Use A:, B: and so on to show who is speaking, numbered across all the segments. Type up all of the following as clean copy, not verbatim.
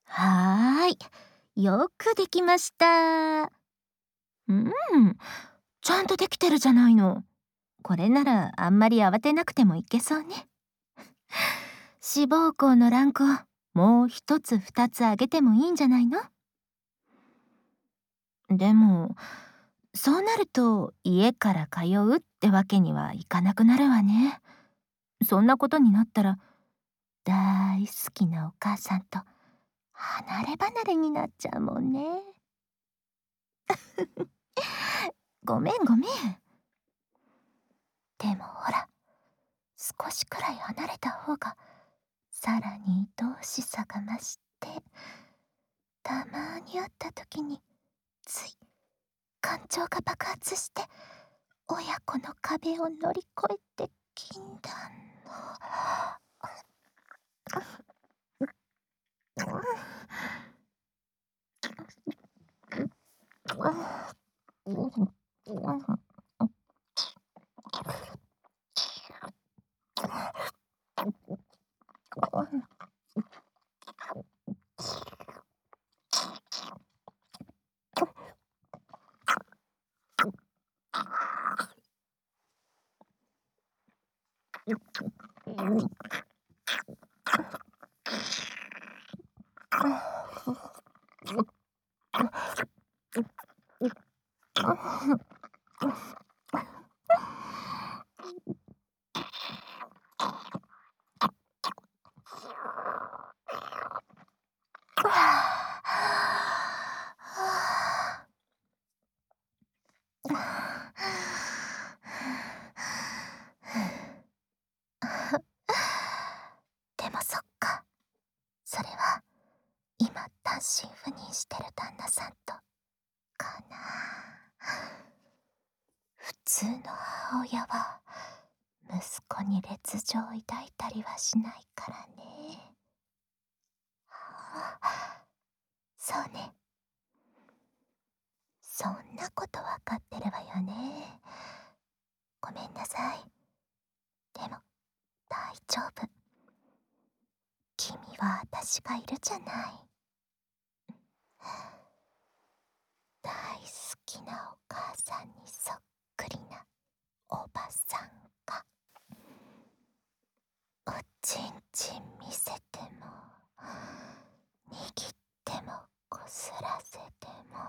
A: はーい。よくできました。うん、ちゃんとできてるじゃないの。これならあんまり慌てなくてもいけそうね。志望校のランクをもう一つ二つ上げてもいいんじゃないの？でも、そうなると家から通うってわけにはいかなくなるわね。そんなことになったら、大好きなお母さんと離れ離れになっちゃうもんね。ごめんごめん。でもほら、少しくらい離れた方がさらに愛おしさが増して、たまに会った時につい感情が爆発して、親子の壁を乗り越えて禁断の。でもそっか、それは今単身赴任してる旦那さんとかな。普通の母親は息子に烈情を抱いたりはしないからね。そうね。そんなことわかってるわよね。ごめんなさい。でも大丈夫。君は私がいるじゃない。大好きなお母さんにそっくりなおばさんが、おちんちん見せても握ってもこすらせても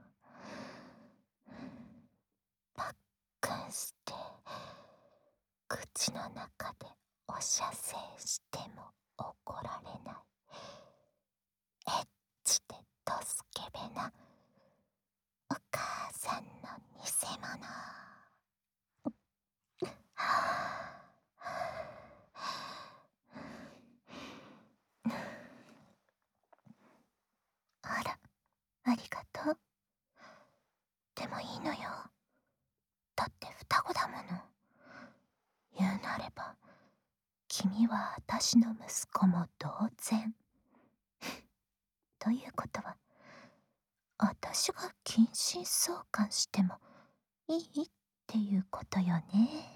A: パックンして口の中でおしゃせいしても怒られない、エッチでドスケベなお母さんの偽物。あら、ありがとう。でもいいのよ。だって双子だもの。言うなれば、君は私の息子も同然。ということは、私が近親相関してもいいっていうことよね。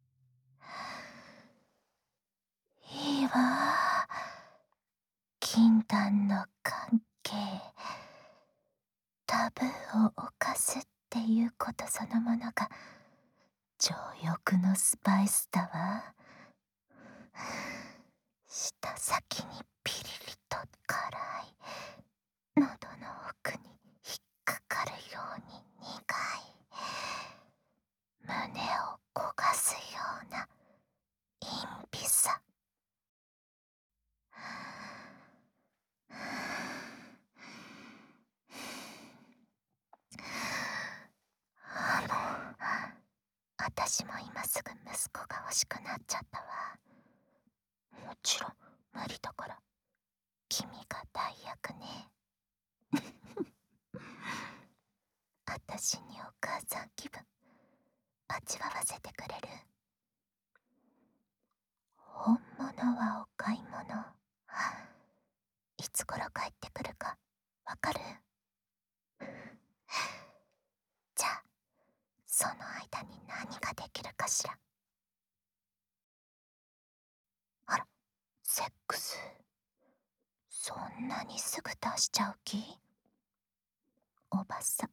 A: いいわ。禁断の関係。タブーを犯すっていうことそのものが情欲のスパイスだわ。舌先にピリリと辛い、喉の奥に引っかかるように苦い、胸を焦がすような陰微さ。私も今すぐ息子が欲しくなっちゃったわ。もちろん無理だから、君が代役ね。私にお母さん気分味わわせてくれる？本物はお買い物。いつ頃帰ってくるかわかる？じゃあその間に何ができるかしら。あら、セックスそんなにすぐ出しちゃう気？おばさん、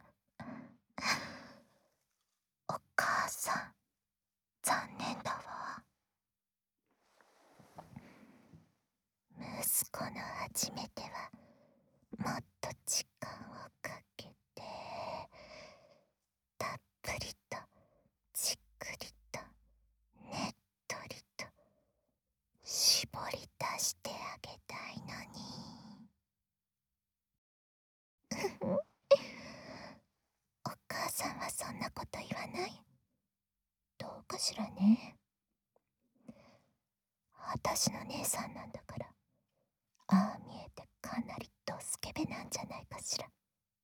A: お母さん、残念だわ。息子の初めてはもっと時間をかけて、たっぷりとじっくりとねっとりと絞り出してあげたいのに。お母さんはそんなこと言わない？どうかしらね。私の姉さんなんだから、ああ見えてかなりドスケベなんじゃないかしら。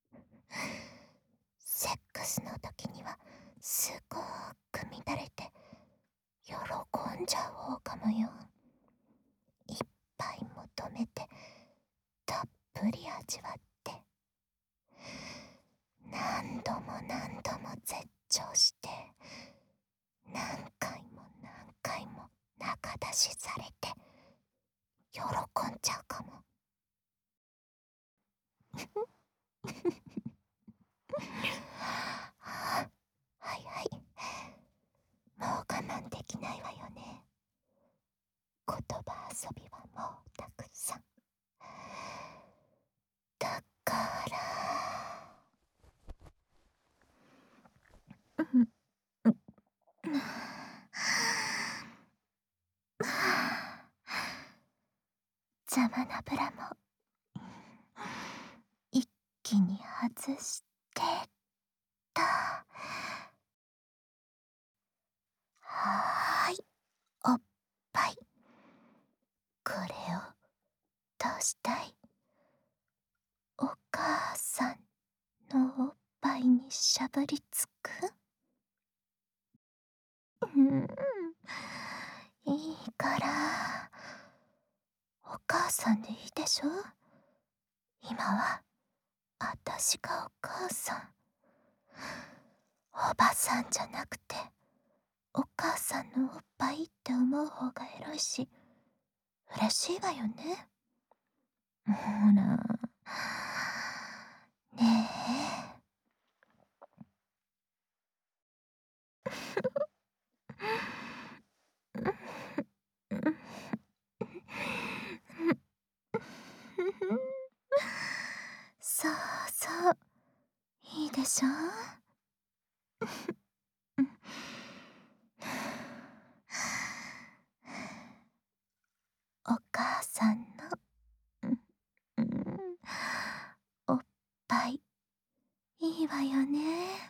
A: セックスの時にはすごく乱れて喜んじゃう方かもよ。いっぱい求めてたっぷり味わって、何度も何度も絶頂して、何回も何回も仲出しされて喜んじゃうかも。はいはい、もう我慢できないわよね。言葉遊びはもうたくさん。だから邪魔なブラも一気に外してと。はーい、おっぱい。これをどうしたい？お母さんのおっぱいにしゃぶりつく？いいから。お母さんでいいでしょ？今はあたしがお母さん。おばさんじゃなくてお母さんのおっぱいって思う方がエロいし嬉しいわよね。ほらねそうそう、いいでしょ？お母さんの、おっぱいいいわよね。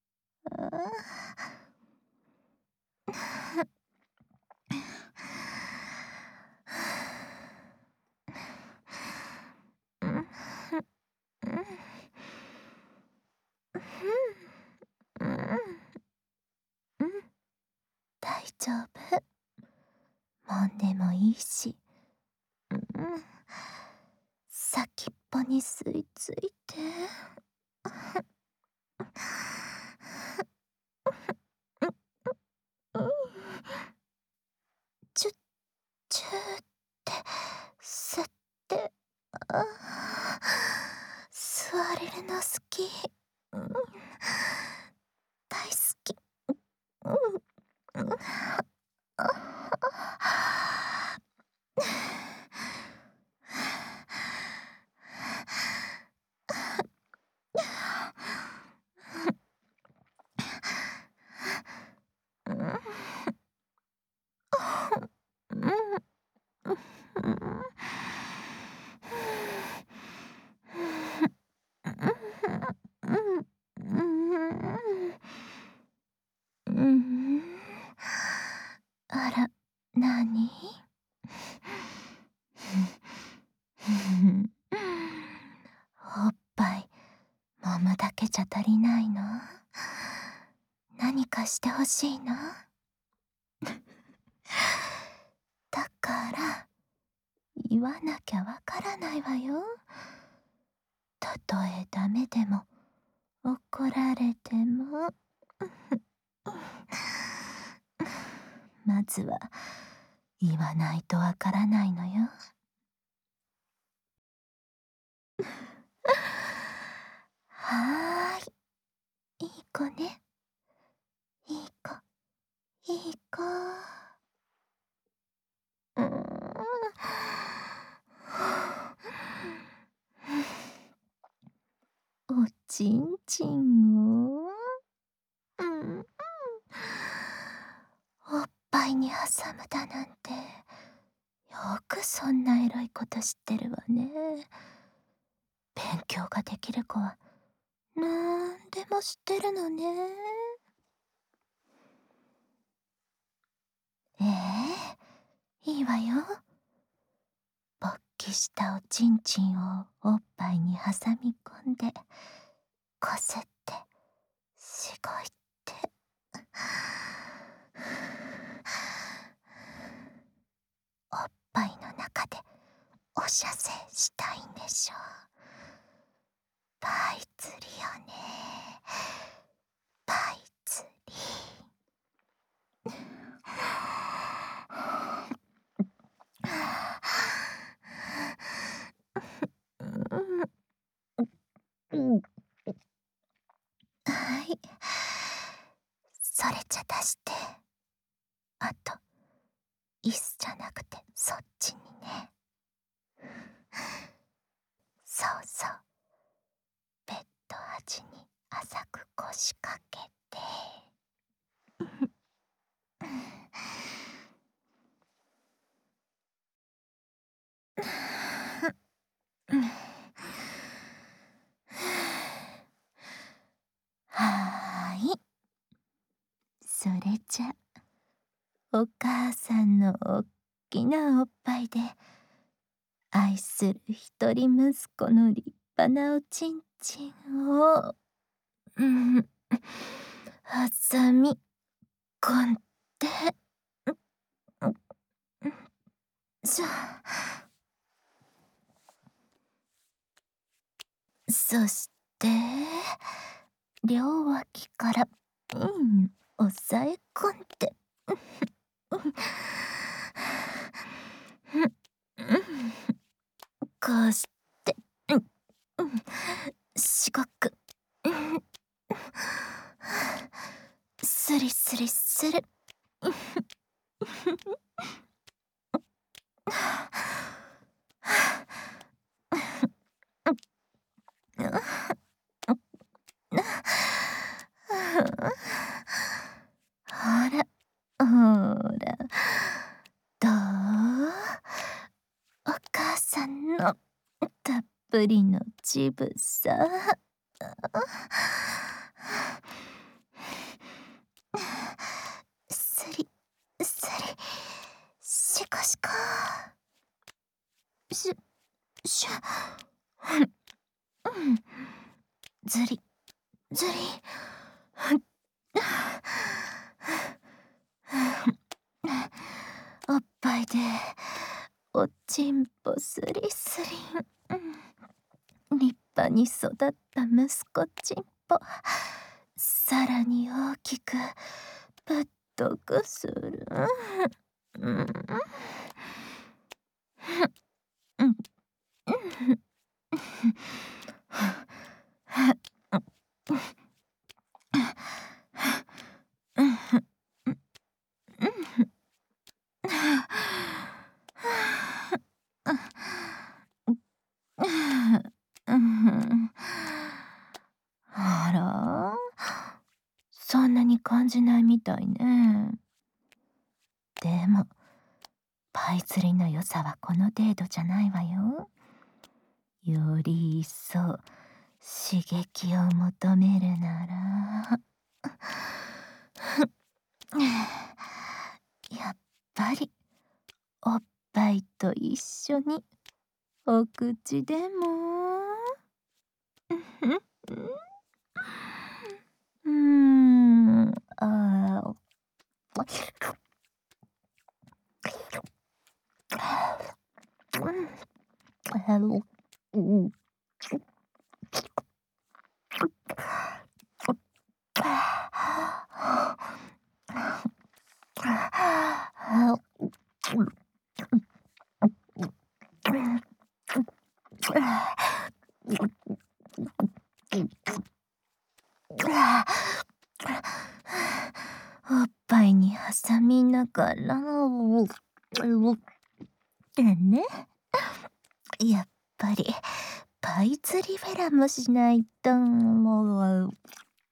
A: 大丈夫。揉んでもいいし、先っぽに吸い付いて。チュッチューって吸って、吸われるの好き。大好き。あら、なに？おっぱい揉むだけじゃ足りないの？何かしてほしいの？だから言わなきゃわからないわよ。たとえダメでも怒られてもまずは言わないとわからないのよ。 ちんちんを、おっぱいに挟むだなんて、よくそんなエロいこと知ってるわね。勉強ができる子はなんでも知ってるのね。いいわよ。勃起したおちんちんをおっぱいに挟み込んで、こすって、しごいて。おっぱいの中でお射精したいんでしょ。パイ釣りよね。パイ釣り。はい。それじゃ出して。あと、椅子じゃなくてそっちにね。そうそう。ベッド端に浅く腰掛けて。はーい。それじゃ、お母さんのおっきなおっぱいで、愛する一人息子の立派なおちんちんを、挟み込んで、そして、両脇から、押さえ込んで、こうして、しごく、スリスリする。ほら、ほら、どう？お母さんのたっぷりの乳房。すり、すり、しこしこ。しゅ、ずり、ずり。おっぱいでおちんぽすりすり。立派に育った息子ちんぽ、さらに大きくぶっとくする。あら、そんなに感じないみたいね。でも、パイ釣りの良さはこの程度じゃないわよ。より一層刺激を求めるなら、やっぱりおっぱいと一緒にお口でも。あおっぱいに挟みながら、でね、やっぱりぱい釣りフェラもしないと。もう。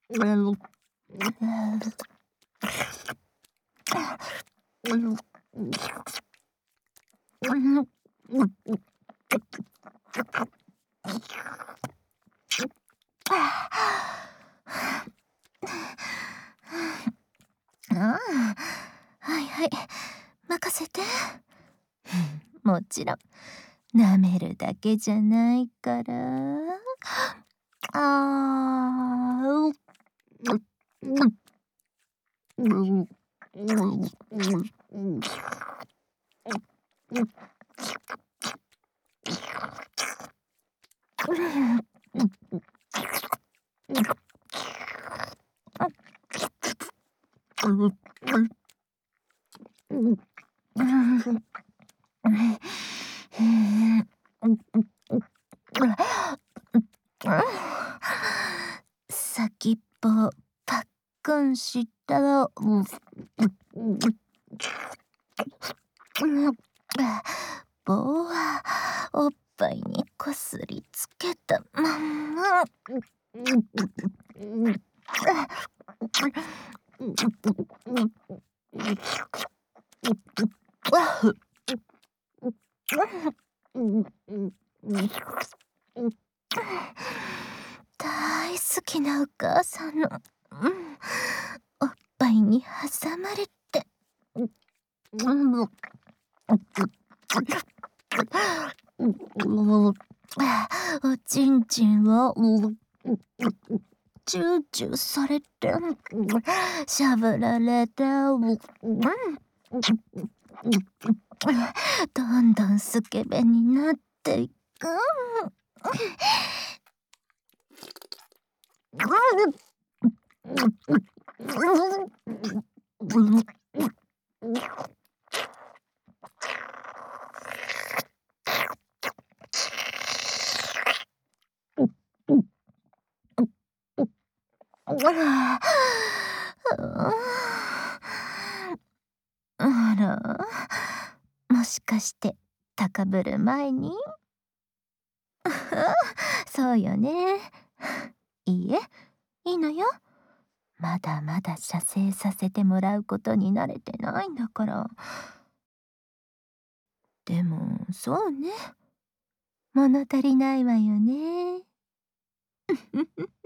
A: ああ、はいはい、任せて。もちろん、舐めるだけじゃないから。ああ。先っぽパックンしたら、棒はおっぱいにこすりつけたまんま。大好きなお母さんの、おっぱいに挟まれて。おちんちんをチューチューされて、しゃぶられて、どんどんスケベになっていく。あら、もしかして高ぶる前に？そうよね。いいえ、いいのよ。まだまだ射精させてもらうことに慣れてないんだから。でも、そうね。物足りないわよね。